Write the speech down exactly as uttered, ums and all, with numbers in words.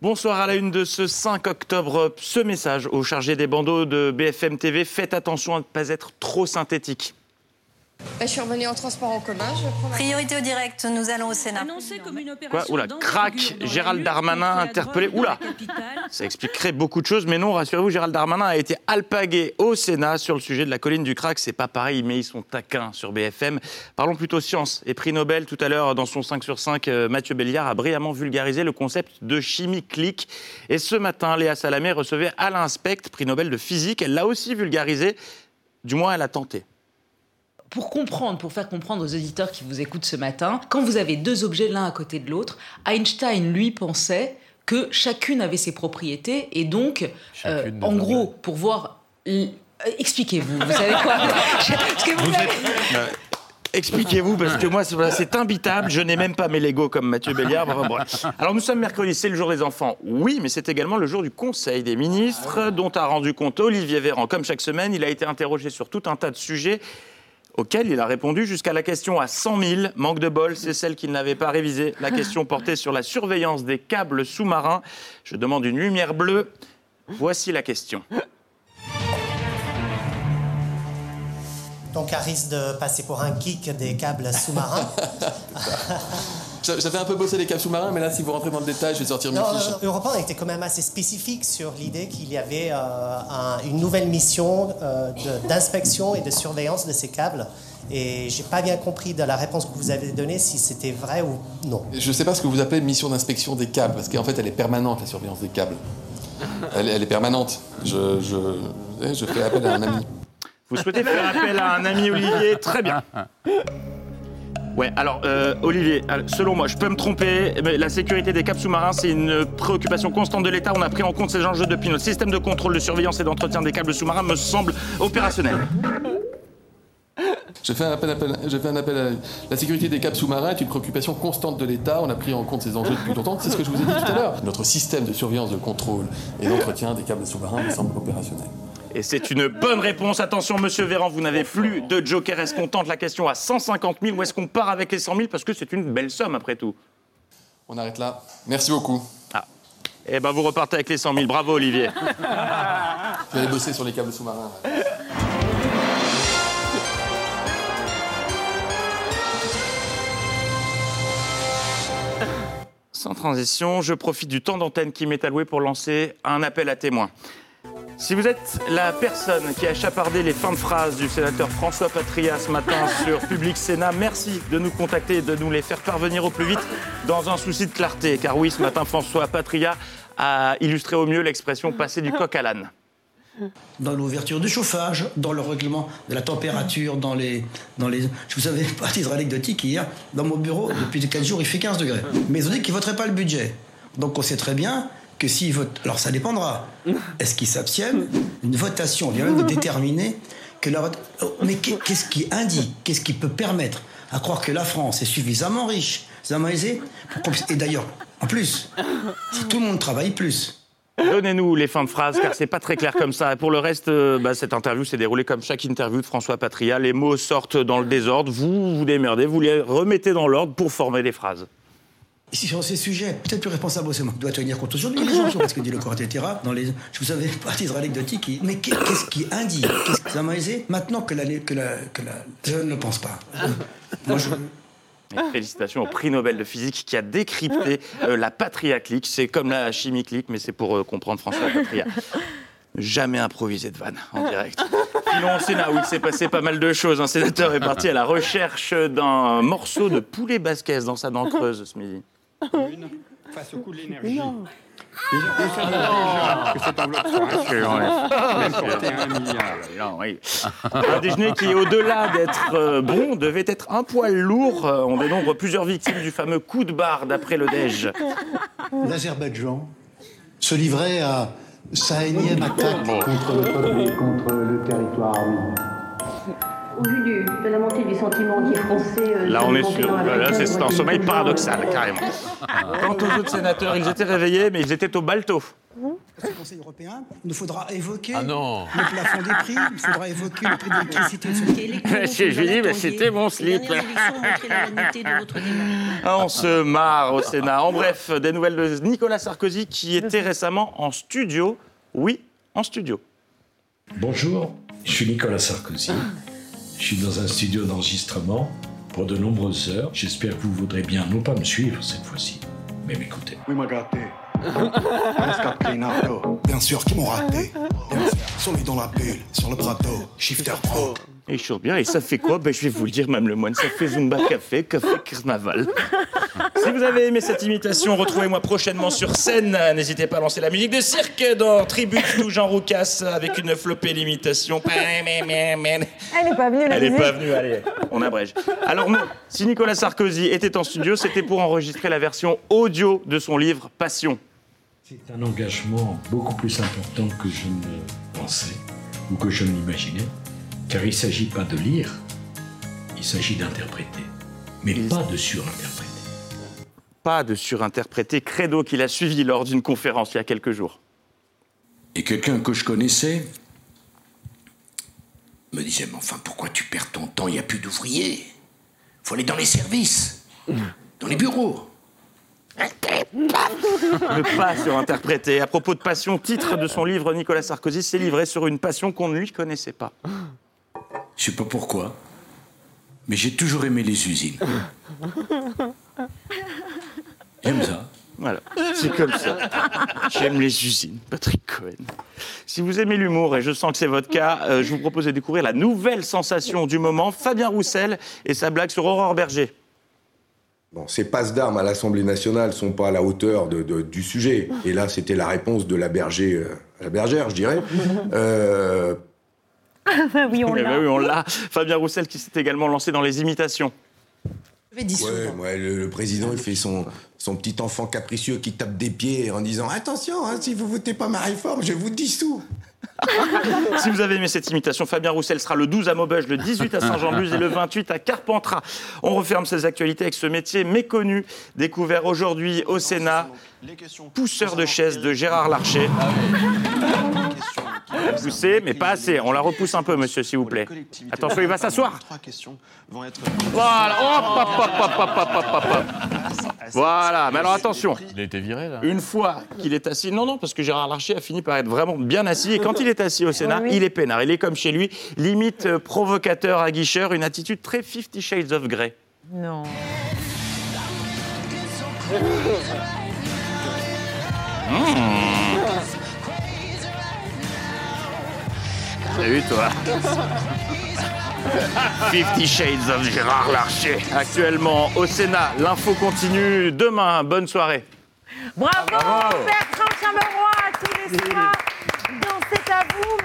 Bonsoir à la une de ce cinq octobre. Ce message aux chargés des bandeaux de B F M T V. Faites attention à ne pas être trop synthétique. Je suis revenue en transport en commun. Je prends la... Priorité au direct, nous allons au Sénat. Quoi ? Oula, crac, Gérald Darmanin interpellé. Oula, ça expliquerait beaucoup de choses, mais non, rassurez-vous, Gérald Darmanin a été alpagué au Sénat sur le sujet de la colline du crack. C'est pas pareil, mais ils sont taquins sur B F M. Parlons plutôt science et prix Nobel. Tout à l'heure, dans son cinq sur cinq, Mathieu Belliard a brillamment vulgarisé le concept de chimie clique. Et ce matin, Léa Salamé recevait Alain Specht, prix Nobel de physique. Elle l'a aussi vulgarisé, du moins elle a tenté. Pour comprendre, pour faire comprendre aux auditeurs qui vous écoutent ce matin, quand vous avez deux objets l'un à côté de l'autre, Einstein, lui, pensait que chacune avait ses propriétés et donc, euh, en gros, pour voir... L... Expliquez-vous, vous savez quoi Parce que vous, vous avez... êtes... euh... Expliquez-vous, parce que moi, c'est, voilà, c'est imbitable. Je n'ai même pas mes Legos comme Mathieu Belliard. Bon, bon. Alors, nous sommes mercredi, c'est le jour des enfants. Oui, mais c'est également le jour du Conseil des ministres, dont a rendu compte Olivier Véran. Comme chaque semaine, il a été interrogé sur tout un tas de sujets auquel il a répondu jusqu'à la question à cent mille. Manque de bol, c'est celle qu'il n'avait pas révisée. La question portait sur la surveillance des câbles sous-marins. Je demande une lumière bleue. Voici la question. Donc, à risque de passer pour un geek des câbles sous-marins. J'avais un peu bossé les câbles sous-marins, mais là, si vous rentrez dans le détail, je vais sortir mes fiches. Europe un était quand même assez spécifique sur l'idée qu'il y avait euh, un, une nouvelle mission euh, de, d'inspection et de surveillance de ces câbles. Et je n'ai pas bien compris de la réponse que vous avez donnée si c'était vrai ou non. Je ne sais pas ce que vous appelez mission d'inspection des câbles, parce qu'en fait, elle est permanente, la surveillance des câbles. Elle, elle est permanente. Je, je, je fais appel à un ami. Vous souhaitez faire appel à un ami, Olivier ? Très bien. Ouais, alors, euh, Olivier, selon moi, je peux me tromper, mais la sécurité des câbles sous-marins, c'est une préoccupation constante de l'État. On a pris en compte ces enjeux depuis notre système de contrôle, de surveillance et d'entretien des câbles sous-marins me semble opérationnel. Je fais, un appel, appel, je fais un appel à... La sécurité des câbles sous-marins est une préoccupation constante de l'État. On a pris en compte ces enjeux depuis longtemps. C'est ce que je vous ai dit tout à l'heure. Notre système de surveillance, de contrôle et d'entretien des câbles sous-marins me semble opérationnel. Et c'est une bonne réponse. Attention, monsieur Véran, vous n'avez plus de joker. Est-ce qu'on tente la question à cent cinquante mille ou est-ce qu'on part avec les cent mille ? Parce que c'est une belle somme, après tout. On arrête là. Merci beaucoup. Ah. Eh ben, vous repartez avec les cent mille. Bravo, Olivier. Je vais aller bosser sur les câbles sous-marins. Sans transition, je profite du temps d'antenne qui m'est alloué pour lancer un appel à témoins. Si vous êtes la personne qui a chapardé les fins de phrase du sénateur François Patriat ce matin sur Public Sénat, merci de nous contacter et de nous les faire parvenir au plus vite dans un souci de clarté. Car oui, ce matin, François Patriat a illustré au mieux l'expression « passer du coq à l'âne ». Dans l'ouverture du chauffage, dans le règlement de la température, dans les... Dans les... Je vous savais, parti anecdotique, hier, dans mon bureau, depuis quatre jours, il fait quinze degrés. Mais ils ont dit qu'ils ne voteraient pas le budget. Donc on sait très bien que s'ils votent... Alors ça dépendra. Est-ce qu'ils s'abstiennent ? Une votation vient même de déterminer que la vote... Mais qu'est-ce qui indique, qu'est-ce qui peut permettre à croire que la France est suffisamment riche, suffisamment aisée pour... Et d'ailleurs, en plus, si tout le monde travaille plus... Donnez-nous les fins de phrase, car c'est pas très clair comme ça. Et pour le reste, euh, bah, cette interview s'est déroulée comme chaque interview de François Patriat. Les mots sortent dans le désordre, vous vous démerdez, vous les remettez dans l'ordre pour former les phrases. Ici, sur ces sujets, peut-être plus responsable, c'est moi qui dois tenir compte aujourd'hui. Les gens sur ce que dit le corps, et cetera. Dans les, je vous avais parti anecdotique. Mais qu'est-ce qui indique, qu'est-ce qui m'a aisé maintenant que la, que la, que la, je ne le pense pas. Moi, je... Et félicitations au prix Nobel de physique qui a décrypté euh, la Patriat clique. C'est comme la chimie clique, mais c'est pour euh, comprendre François Patriat. Jamais improvisé de vanne en direct. Sinon, au Sénat, où il s'est passé pas mal de choses. Un sénateur est parti à la recherche d'un morceau de poulet basquez dans sa dent creuse ce midi. Une, face au coût de l'énergie. Déjà, vous savez déjà que cette enveloppe sera rapporté un milliard. Non, oui. Un déjeuner qui, au-delà d'être euh, bon, devait être un poil lourd. Euh, on dénombre plusieurs victimes du fameux coup de barre d'après le Dej. L'Azerbaïdjan se livrait à sa énième attaque contre le peuple et contre le territoire arménien. Au vu du, de la montée du sentiment anti-français... Euh, là, on est sur... Là, c'est, c'est un sommeil paradoxal, carrément. Quant aux autres sénateurs, ils étaient réveillés, mais ils étaient au balto. au Conseil européen, il nous faudra évoquer ah non. le plafond des prix, il faudra évoquer le prix de l'électricité. Monsieur Julie, bah, c'était mon slip. Ah, on se marre au Sénat. En bref, des nouvelles de Nicolas Sarkozy qui était récemment en studio. Oui, en studio. Bonjour, je suis Nicolas Sarkozy. Je suis dans un studio d'enregistrement pour de nombreuses heures. J'espère que vous voudrez bien non pas me suivre cette fois-ci, mais m'écouter. Oui, m'a gâté. Bien sûr, qui m'ont raté. Bien sûr, celui dans la bulle, sur le plateau, Shifter Pro. Et il chante bien, et ça fait quoi? Ben, je vais vous le dire, même le moine, ça fait Zumba Café, Café Carnaval. Si vous avez aimé cette imitation, retrouvez-moi prochainement sur scène. N'hésitez pas à lancer la musique de cirque dans Tribute nous Jean Roucas avec une flopée d'imitation. Elle n'est pas venue, la Elle n'est musique. pas venue, allez, on abrège. Alors non, si Nicolas Sarkozy était en studio, c'était pour enregistrer la version audio de son livre Passion. C'est un engagement beaucoup plus important que je ne pensais ou que je ne l'imaginais, car il ne s'agit pas de lire, il s'agit d'interpréter, mais il... pas de surinterpréter. Pas de surinterpréter, credo qu'il a suivi lors d'une conférence il y a quelques jours. Et quelqu'un que je connaissais me disait, mais enfin, pourquoi tu perds ton temps, il n'y a plus d'ouvriers. Il faut aller dans les services, dans les bureaux. Ne pas surinterpréter. À propos de passion, titre de son livre, Nicolas Sarkozy s'est livré sur une passion qu'on ne lui connaissait pas. Je sais pas pourquoi, mais j'ai toujours aimé les usines. J'aime ça. Voilà, c'est comme ça. J'aime les usines. Patrick Cohen. Si vous aimez l'humour, et je sens que c'est votre cas, euh, je vous propose de découvrir la nouvelle sensation du moment, Fabien Roussel et sa blague sur Aurore Berger. Bon, ces passes d'armes à l'Assemblée nationale sont pas à la hauteur de, de, du sujet. Et là, c'était la réponse de la berger, euh, la bergère, je dirais. Euh... oui, on Eh l'a. ben oui, on l'a. Fabien Roussel qui s'est également lancé dans les imitations. Ouais, ouais, le, le président, il fait son, son petit enfant capricieux qui tape des pieds en disant « Attention, hein, si vous votez pas ma réforme, je vous dissous !» Si vous avez aimé cette imitation, Fabien Roussel sera le douze à Maubeuge, le dix-huit à Saint-Jean-de-Luz et le vingt-huit à Carpentras. On referme ces actualités avec ce métier méconnu, découvert aujourd'hui au Sénat. Pousseur de chaise de Gérard Larcher. Poussé, mais pas assez. On la repousse un peu, monsieur, s'il vous plaît. Attention, il va s'asseoir. Voilà. Hop, hop, hop, hop, hop, hop, hop, hop, hop. Voilà. Mais alors attention. Il a été viré, là. Une fois qu'il est assis, non, non, parce que Gérard Larcher a fini par être vraiment bien assis. Et quand il est assis au Sénat, oui, oui. il est peinard. Il est comme chez lui, limite euh, provocateur, aguicheur, une attitude très Fifty Shades of Grey. Non. Mmh. T'as vu, toi? Fifty Shades of Gérard Larcher. Actuellement au Sénat, l'info continue. Demain, bonne soirée. Bravo, Bravo. Bertrand Chameroy, tous les soirs dans C'est à vous.